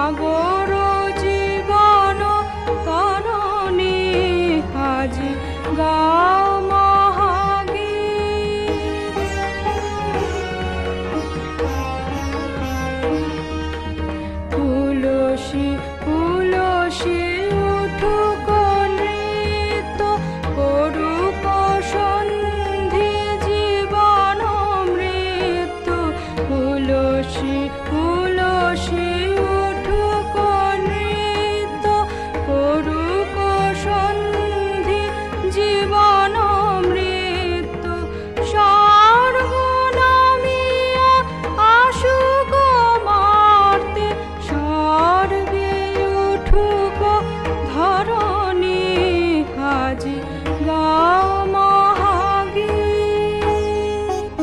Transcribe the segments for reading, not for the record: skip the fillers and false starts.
সাগর জীবন তরণী আজি গাও মহাগীত। তুলসী তুলসী উঠুক নৃত্য করুক সন্ধি জীবন মৃত্যু। তুলসী তুলসী উঠুক নৃত্য করুক সন্ধি জীবন মৃত্যু। স্বর্গ নামিয়া আসুক মার্তে স্বর্গে উঠুক ধরণী আজি গাও মহাগীত।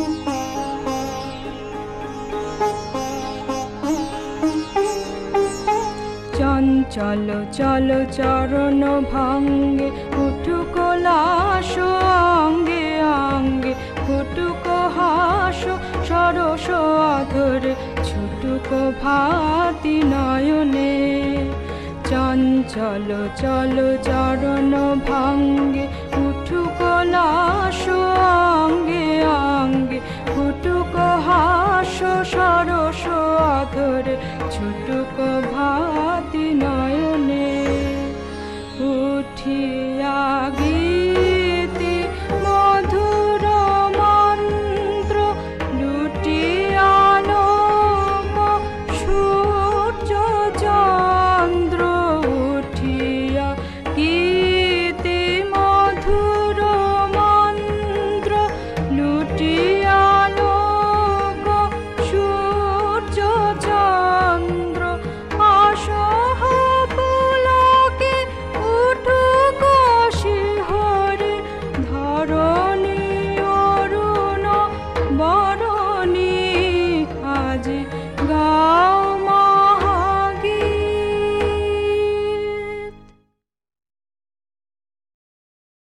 চঞ্চল চল চরণ ভঙ্গে উঠুক লাস অঙ্গে অঙ্গে ফুটুক হাস সরস অধরে ছুটুক ভাতি নয়নে। চঞ্চল চল চরণ ভঙ্গে উঠুক লাস অঙ্গে অঙ্গে ফুটুক হাস সরস অধরে